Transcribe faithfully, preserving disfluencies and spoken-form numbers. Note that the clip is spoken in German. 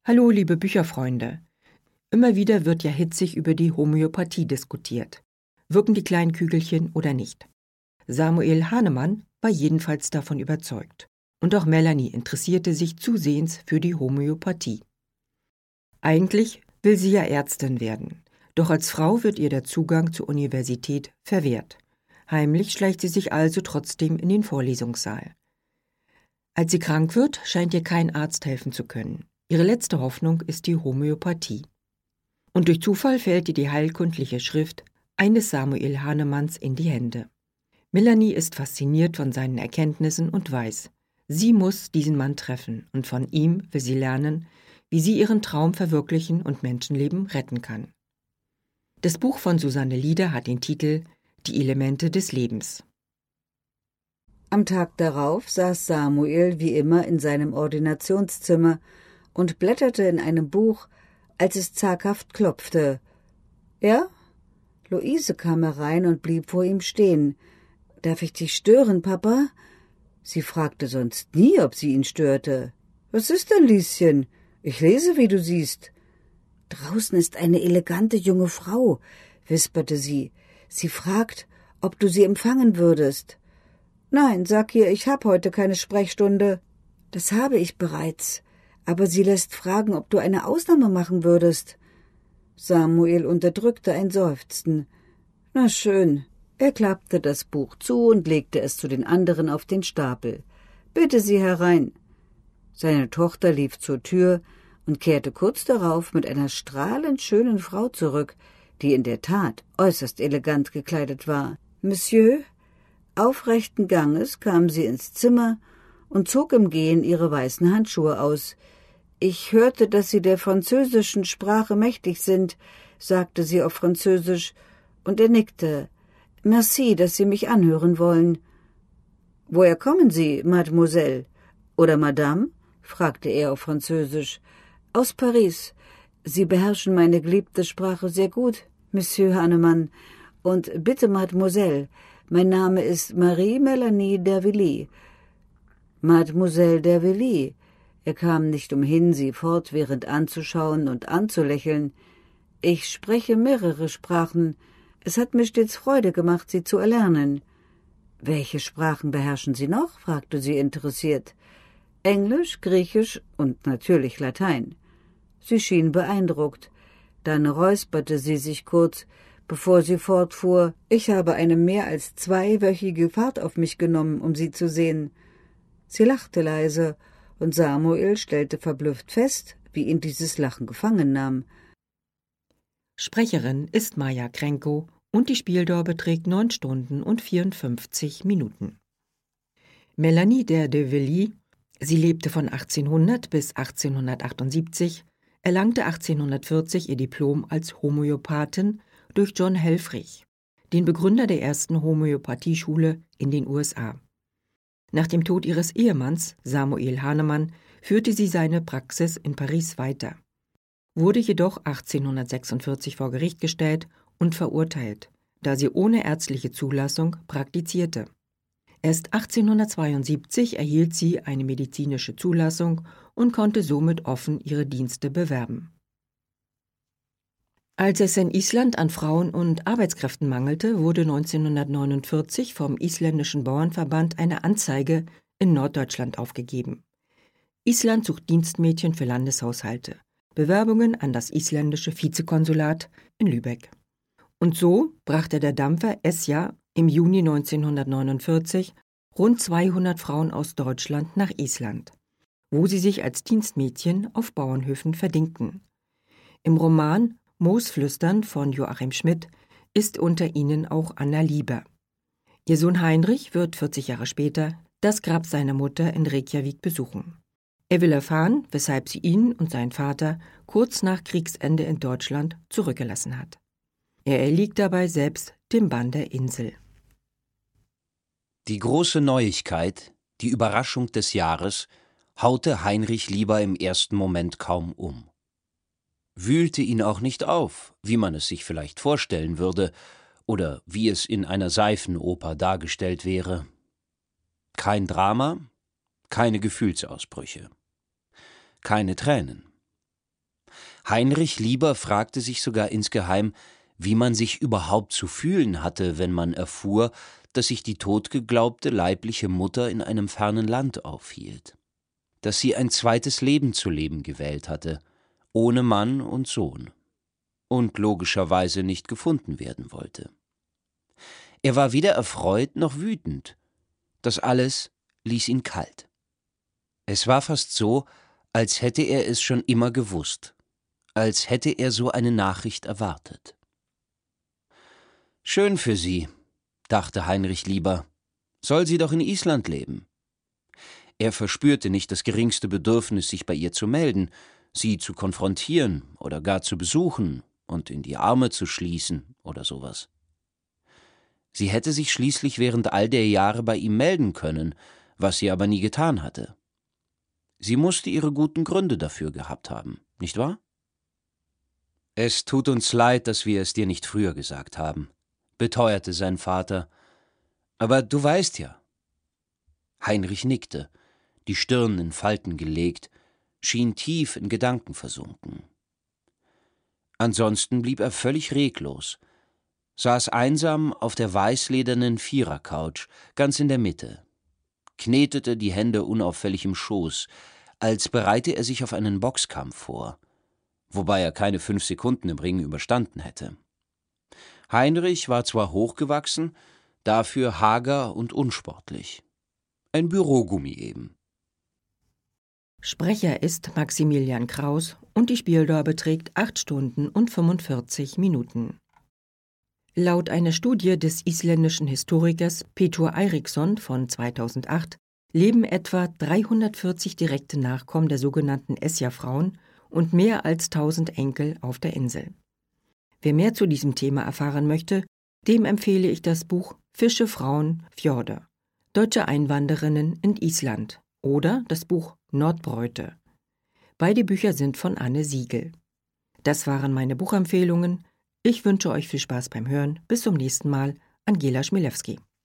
Hallo, liebe Bücherfreunde. Immer wieder wird ja hitzig über die Homöopathie diskutiert. Wirken die kleinen Kügelchen oder nicht? Samuel Hahnemann war jedenfalls davon überzeugt. Und auch Melanie interessierte sich zusehends für die Homöopathie. Eigentlich will sie ja Ärztin werden. Doch als Frau wird ihr der Zugang zur Universität verwehrt. Heimlich schleicht sie sich also trotzdem in den Vorlesungssaal. Als sie krank wird, scheint ihr kein Arzt helfen zu können. Ihre letzte Hoffnung ist die Homöopathie. Und durch Zufall fällt ihr die heilkundliche Schrift eines Samuel Hahnemanns in die Hände. Melanie ist fasziniert von seinen Erkenntnissen und weiß, sie muss diesen Mann treffen und von ihm will sie lernen, wie sie ihren Traum verwirklichen und Menschenleben retten kann. Das Buch von Susanne Lieder hat den Titel »Die Elemente des Lebens«. Am Tag darauf saß Samuel wie immer in seinem Ordinationszimmer und blätterte in einem Buch, als es zaghaft klopfte. »Ja?« Luise kam herein und blieb vor ihm stehen. »Darf ich dich stören, Papa?« Sie fragte sonst nie, ob sie ihn störte. »Was ist denn, Lieschen? Ich lese, wie du siehst.« »Draußen ist eine elegante junge Frau«, wisperte sie. »Sie fragt, ob du sie empfangen würdest.« »Nein, sag ihr, ich hab heute keine Sprechstunde.« »Das habe ich bereits. Aber sie lässt fragen, ob du eine Ausnahme machen würdest.« Samuel unterdrückte ein Seufzen. »Na schön.« Er klappte das Buch zu und legte es zu den anderen auf den Stapel. »Bitte Sie herein.« Seine Tochter lief zur Tür und kehrte kurz darauf mit einer strahlend schönen Frau zurück, die in der Tat äußerst elegant gekleidet war. »Monsieur?« Aufrechten Ganges kam sie ins Zimmer und zog im Gehen ihre weißen Handschuhe aus. »Ich hörte, dass Sie der französischen Sprache mächtig sind«, sagte sie auf Französisch, und er nickte. »Merci, dass Sie mich anhören wollen.« »Woher kommen Sie, Mademoiselle? Oder Madame?« fragte er auf Französisch. »Aus Paris. Sie beherrschen meine geliebte Sprache sehr gut, Monsieur Hahnemann. Und bitte, Mademoiselle, mein Name ist Marie-Melanie d'Hervilly.« »Mademoiselle d'Hervilly.« Er kam nicht umhin, sie fortwährend anzuschauen und anzulächeln. »Ich spreche mehrere Sprachen. Es hat mir stets Freude gemacht, sie zu erlernen.« »Welche Sprachen beherrschen Sie noch?« fragte sie interessiert. »Englisch, Griechisch und natürlich Latein.« Sie schien beeindruckt. Dann räusperte sie sich kurz, bevor sie fortfuhr. »Ich habe eine mehr als zweiwöchige Fahrt auf mich genommen, um Sie zu sehen.« Sie lachte leise, und Samuel stellte verblüfft fest, wie ihn dieses Lachen gefangen nahm. Sprecherin ist Maja Krenkow und die Spieldauer beträgt neun Stunden und vierundfünfzig Minuten. Melanie d'Hervilly, sie lebte von achtzehnhundert bis achtzehnhundertachtundsiebzig, erlangte achtzehnhundertvierzig ihr Diplom als Homöopathin durch John Helfrich, den Begründer der ersten Homöopathieschule in den U S A. Nach dem Tod ihres Ehemanns, Samuel Hahnemann, führte sie seine Praxis in Paris weiter, wurde jedoch achtzehnhundertsechsundvierzig vor Gericht gestellt und verurteilt, da sie ohne ärztliche Zulassung praktizierte. Erst achtzehnhundertzweiundsiebzig erhielt sie eine medizinische Zulassung und konnte somit offen ihre Dienste bewerben. Als es in Island an Frauen und Arbeitskräften mangelte, wurde neunzehnhundertneunundvierzig vom isländischen Bauernverband eine Anzeige in Norddeutschland aufgegeben. Island sucht Dienstmädchen für Landeshaushalte. Bewerbungen an das isländische Vizekonsulat in Lübeck. Und so brachte der Dampfer Esja im Juni neunzehnhundertneunundvierzig rund zweihundert Frauen aus Deutschland nach Island, wo sie sich als Dienstmädchen auf Bauernhöfen verdingten. Im Roman Moosflüstern von Joachim Schmidt ist unter ihnen auch Anna Lieber. Ihr Sohn Heinrich wird vierzig Jahre später das Grab seiner Mutter in Reykjavik besuchen. Er will erfahren, weshalb sie ihn und seinen Vater kurz nach Kriegsende in Deutschland zurückgelassen hat. Er erliegt dabei selbst dem Bann der Insel. Die große Neuigkeit, die Überraschung des Jahres, haute Heinrich Lieber im ersten Moment kaum um. Wühlte ihn auch nicht auf, wie man es sich vielleicht vorstellen würde oder wie es in einer Seifenoper dargestellt wäre. Kein Drama, keine Gefühlsausbrüche, keine Tränen. Heinrich Lieber fragte sich sogar insgeheim, wie man sich überhaupt zu fühlen hatte, wenn man erfuhr, dass sich die totgeglaubte leibliche Mutter in einem fernen Land aufhielt, dass sie ein zweites Leben zu leben gewählt hatte, ohne Mann und Sohn, und logischerweise nicht gefunden werden wollte. Er war weder erfreut noch wütend. Das alles ließ ihn kalt. Es war fast so, als hätte er es schon immer gewusst, als hätte er so eine Nachricht erwartet. »Schön für sie«, dachte Heinrich Lieber, »soll sie doch in Island leben.« Er verspürte nicht das geringste Bedürfnis, sich bei ihr zu melden, sie zu konfrontieren oder gar zu besuchen und in die Arme zu schließen oder sowas. Sie hätte sich schließlich während all der Jahre bei ihm melden können, was sie aber nie getan hatte. Sie musste ihre guten Gründe dafür gehabt haben, nicht wahr? »Es tut uns leid, dass wir es dir nicht früher gesagt haben«, beteuerte sein Vater. »Aber du weißt ja.« Heinrich nickte, die Stirn in Falten gelegt, schien tief in Gedanken versunken. Ansonsten blieb er völlig reglos, saß einsam auf der weißledernen Vierercouch, ganz in der Mitte, knetete die Hände unauffällig im Schoß, als bereite er sich auf einen Boxkampf vor, wobei er keine fünf Sekunden im Ring überstanden hätte. Heinrich war zwar hochgewachsen, dafür hager und unsportlich. Ein Bürogummi eben. Sprecher ist Maximilian Kraus und die Spieldauer beträgt acht Stunden und fünfundvierzig Minuten. Laut einer Studie des isländischen Historikers Pétur Eiríksson von zweitausendacht leben etwa dreihundertvierzig direkte Nachkommen der sogenannten Esja-Frauen und mehr als tausend Enkel auf der Insel. Wer mehr zu diesem Thema erfahren möchte, dem empfehle ich das Buch Fische, Frauen, Fjorde – Deutsche Einwanderinnen in Island oder das Buch Nordbräute. Beide Bücher sind von Anne Siegel. Das waren meine Buchempfehlungen. Ich wünsche euch viel Spaß beim Hören. Bis zum nächsten Mal. Angela Schmilewski.